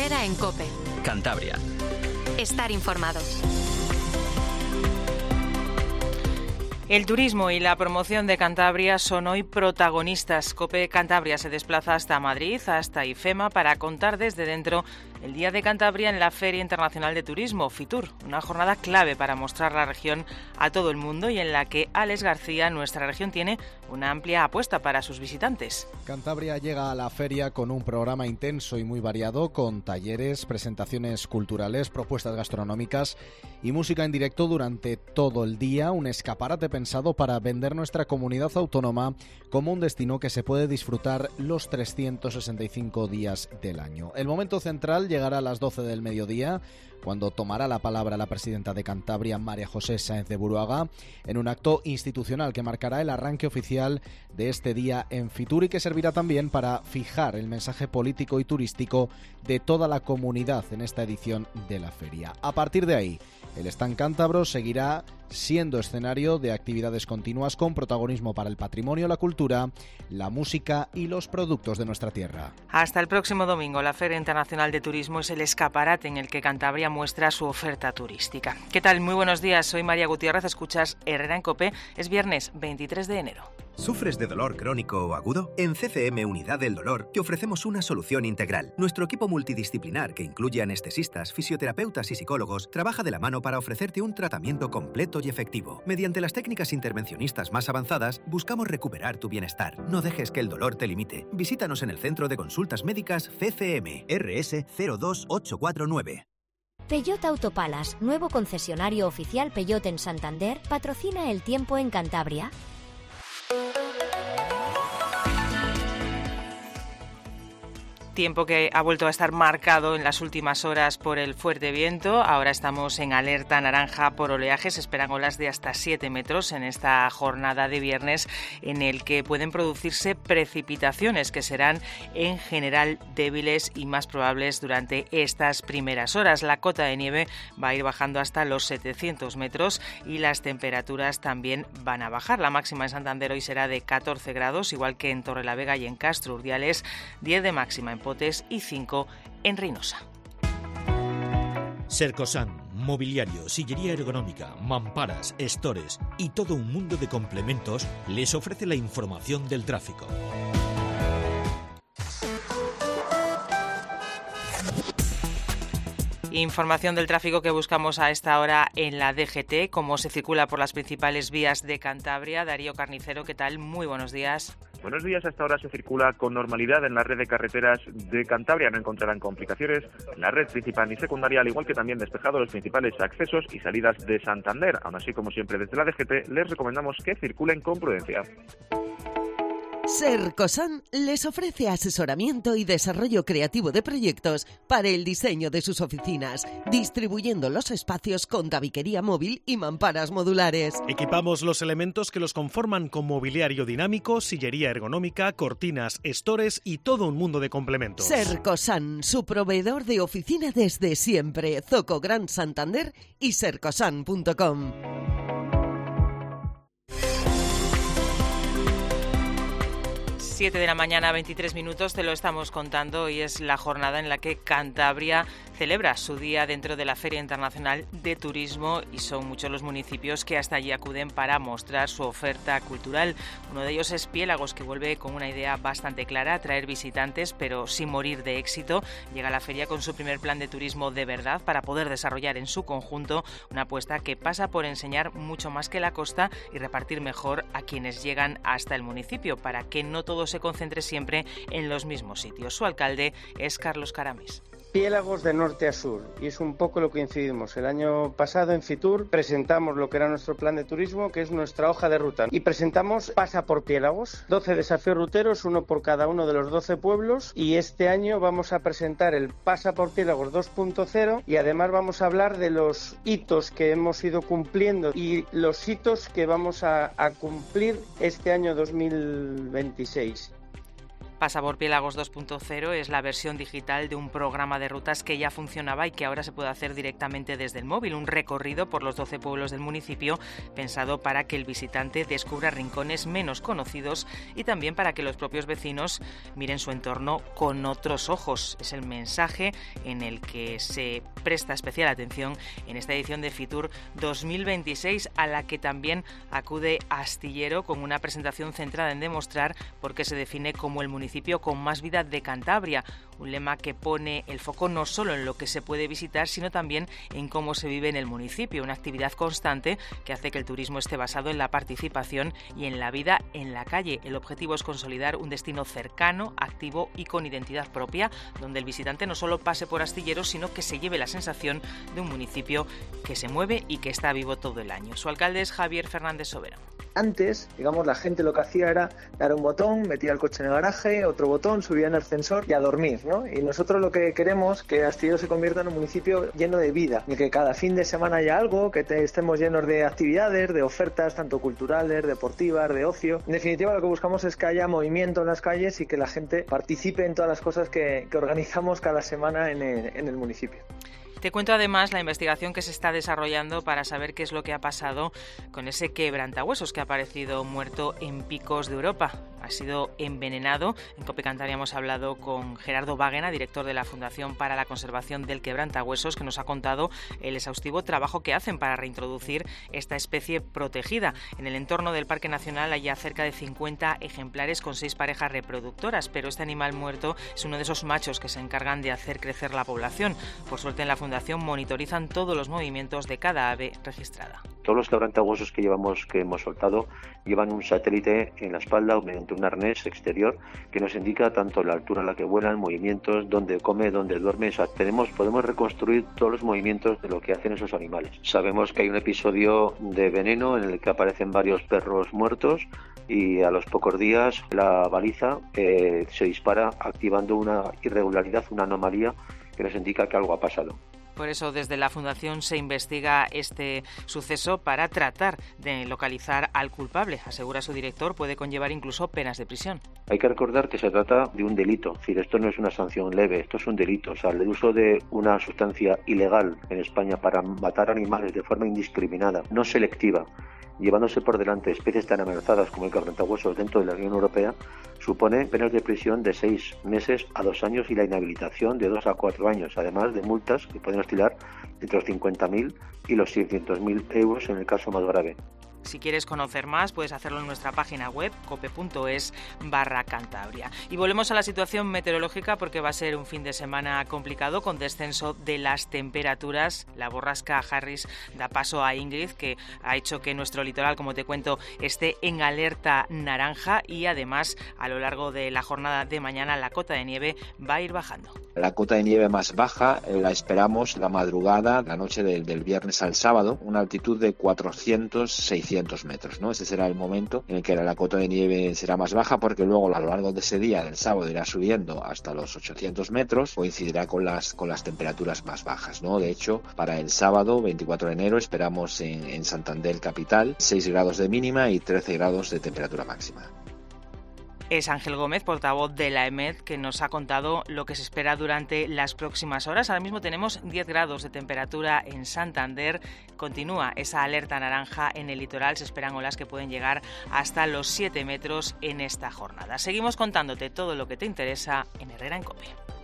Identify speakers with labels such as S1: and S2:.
S1: Herrera en COPE.
S2: Cantabria.
S1: Estar informado.
S3: El turismo y la promoción de Cantabria son hoy protagonistas. COPE Cantabria se desplaza hasta Madrid, hasta IFEMA, para contar desde dentro el Día de Cantabria en la Feria Internacional de Turismo, FITUR, una jornada clave para mostrar la región a todo el mundo y en la que Alex García, nuestra región, tiene una amplia apuesta para sus visitantes.
S4: Cantabria llega a la feria con un programa intenso y muy variado, con talleres, presentaciones culturales, propuestas gastronómicas y música en directo durante todo el día, un escaparate pensado para vender nuestra comunidad autónoma como un destino que se puede disfrutar los 365 días del año. El momento central llegará a las 12 del mediodía, cuando tomará la palabra la presidenta de Cantabria, María José Sáenz de Buruaga, en un acto institucional que marcará el arranque oficial de este día en FITUR y que servirá también para fijar el mensaje político y turístico de toda la comunidad en esta edición de la feria. A partir de ahí, el stand cántabro seguirá siendo escenario de actividades continuas con protagonismo para el patrimonio, la cultura, la música y los productos de nuestra tierra.
S3: Hasta el próximo domingo, la Feria Internacional de Turismo es el escaparate en el que Cantabria muestra su oferta turística. ¿Qué tal? Muy buenos días, soy María Gutiérrez, escuchas Herrera en COPE. Es viernes 23 de enero.
S5: ¿Sufres de dolor crónico o agudo? En CCM Unidad del Dolor te ofrecemos una solución integral. Nuestro equipo multidisciplinar, que incluye anestesistas, fisioterapeutas y psicólogos, trabaja de la mano para ofrecerte un tratamiento completo y efectivo. Mediante las técnicas intervencionistas más avanzadas, buscamos recuperar tu bienestar. No dejes que el dolor te limite. Visítanos en el Centro de Consultas Médicas CCM, RS 02849.
S6: Peugeot Autopalas, nuevo concesionario oficial Peugeot en Santander, patrocina el tiempo en Cantabria.
S3: Tiempo que ha vuelto a estar marcado en las últimas horas por el fuerte viento. Ahora estamos en alerta naranja por oleajes. Se esperan olas de hasta 7 metros en esta jornada de viernes, en el que pueden producirse precipitaciones que serán en general débiles y más probables durante estas primeras horas. La cota de nieve va a ir bajando hasta los 700 metros y las temperaturas también van a bajar. La máxima en Santander hoy será de 14 grados, igual que en Torrelavega y en Castro Urdiales, 10 de máxima en Potes y 5 en Reynosa.
S7: Sercosan, mobiliario, sillería ergonómica, mamparas, stores y todo un mundo de complementos les ofrece la información del tráfico.
S3: Información del tráfico que buscamos a esta hora en la DGT, cómo se circula por las principales vías de Cantabria. Darío Carnicero, ¿qué tal? Muy buenos días.
S8: Buenos días, hasta ahora se circula con normalidad en la red de carreteras de Cantabria. No encontrarán complicaciones en la red principal ni secundaria, al igual que también despejado los principales accesos y salidas de Santander. Aún así, como siempre, desde la DGT les recomendamos que circulen con prudencia.
S9: Sercosan les ofrece asesoramiento y desarrollo creativo de proyectos para el diseño de sus oficinas, distribuyendo los espacios con tabiquería móvil y mamparas modulares.
S10: Equipamos los elementos que los conforman con mobiliario dinámico, sillería ergonómica, cortinas, stores y todo un mundo de complementos.
S9: Sercosan, su proveedor de oficina desde siempre. Zoco Gran Santander y sercosan.com.
S3: 7 de la mañana, 23 minutos, te lo estamos contando. Hoy es la jornada en la que Cantabria celebra su día dentro de la Feria Internacional de Turismo y son muchos los municipios que hasta allí acuden para mostrar su oferta cultural. Uno de ellos es Piélagos, que vuelve con una idea bastante clara, atraer visitantes pero sin morir de éxito. Llega a la feria con su primer plan de turismo de verdad para poder desarrollar en su conjunto una apuesta que pasa por enseñar mucho más que la costa y repartir mejor a quienes llegan hasta el municipio para que no todo se concentre siempre en los mismos sitios. Su alcalde es Carlos Caramis.
S11: Piélagos de norte a sur, y es un poco lo que incidimos. El año pasado en FITUR presentamos lo que era nuestro plan de turismo, que es nuestra hoja de ruta, y presentamos Pasa por Piélagos, 12 desafíos ruteros, uno por cada uno de los 12 pueblos, y este año vamos a presentar el Pasa por Piélagos 2.0 y además vamos a hablar de los hitos que hemos ido cumpliendo y los hitos que vamos a cumplir este año 2026.
S3: Pasaporpiélagos 2.0 es la versión digital de un programa de rutas que ya funcionaba y que ahora se puede hacer directamente desde el móvil. Un recorrido por los 12 pueblos del municipio pensado para que el visitante descubra rincones menos conocidos y también para que los propios vecinos miren su entorno con otros ojos. Es el mensaje en el que se presta especial atención en esta edición de Fitur 2026, a la que también acude Astillero con una presentación centrada en demostrar por qué se define como el municipio con más vida de Cantabria, un lema que pone el foco no solo en lo que se puede visitar, sino también en cómo se vive en el municipio, una actividad constante que hace que el turismo esté basado en la participación y en la vida en la calle. El objetivo es consolidar un destino cercano, activo y con identidad propia, donde el visitante no solo pase por Astillero, sino que se lleve la sensación de un municipio que se mueve y que está vivo todo el año. Su alcalde es Javier Fernández Sobera.
S2: Antes, digamos, la gente lo que hacía era dar un botón, metía el coche en el garaje, otro botón, subía en el ascensor y a dormir, ¿no? Y nosotros lo que queremos es que Astillero se convierta en un municipio lleno de vida, y que cada fin de semana haya algo, que estemos llenos de actividades, de ofertas, tanto culturales, deportivas, de ocio. En definitiva, lo que buscamos es que haya movimiento en las calles y que la gente participe en todas las cosas que organizamos cada semana en el municipio.
S3: Te cuento además la investigación que se está desarrollando para saber qué es lo que ha pasado con ese quebrantahuesos que ha aparecido muerto en Picos de Europa. Ha sido envenenado. En COPE Cantabria hemos hablado con Gerardo Báguena, director de la Fundación para la Conservación del Quebrantahuesos, que nos ha contado el exhaustivo trabajo que hacen para reintroducir esta especie protegida. En el entorno del Parque Nacional hay ya cerca de 50 ejemplares con 6 parejas reproductoras, pero este animal muerto es uno de esos machos que se encargan de hacer crecer la población. Por suerte, en la Fundación monitorizan todos los movimientos de cada ave registrada.
S12: Todos los quebrantahuesos que hemos soltado llevan un satélite en la espalda o mediante un arnés exterior que nos indica tanto la altura a la que vuelan, movimientos, dónde come, dónde duerme. O sea, podemos reconstruir todos los movimientos de lo que hacen esos animales. Sabemos que hay un episodio de veneno en el que aparecen varios perros muertos y a los pocos días la baliza se dispara activando una irregularidad, una anomalía que nos indica que algo ha pasado.
S3: Por eso desde la Fundación se investiga este suceso para tratar de localizar al culpable. Asegura su director, puede conllevar incluso penas de prisión.
S12: Hay que recordar que se trata de un delito, es decir, esto no es una sanción leve, esto es un delito. O sea, el uso de una sustancia ilegal en España para matar animales de forma indiscriminada, no selectiva, llevándose por delante especies tan amenazadas como el quebrantahuesos dentro de la Unión Europea, supone penas de prisión de 6 meses a 2 años y la inhabilitación de 2 a 4 años, además de multas que pueden oscilar entre los 50.000 y los 600.000 euros en el caso más grave.
S3: Si quieres conocer más, puedes hacerlo en nuestra página web cope.es/Cantabria. Y volvemos a la situación meteorológica porque va a ser un fin de semana complicado con descenso de las temperaturas. La borrasca Harris da paso a Ingrid, que ha hecho que nuestro litoral, como te cuento, esté en alerta naranja y además a lo largo de la jornada de mañana la cota de nieve va a ir bajando.
S13: La cota de nieve más baja la esperamos la madrugada, la noche del viernes al sábado, una altitud de 400-600 metros, ¿no? Ese será el momento en el que la cota de nieve será más baja, porque luego a lo largo de ese día del sábado irá subiendo hasta los 800 metros, coincidirá con las temperaturas más bajas, ¿no? De hecho, para el sábado 24 de enero esperamos en Santander capital 6 grados de mínima y 13 grados de temperatura máxima.
S3: Es Ángel Gómez, portavoz de la EMED, que nos ha contado lo que se espera durante las próximas horas. Ahora mismo tenemos 10 grados de temperatura en Santander. Continúa esa alerta naranja en el litoral. Se esperan olas que pueden llegar hasta los 7 metros en esta jornada. Seguimos contándote todo lo que te interesa en Herrera en COPE.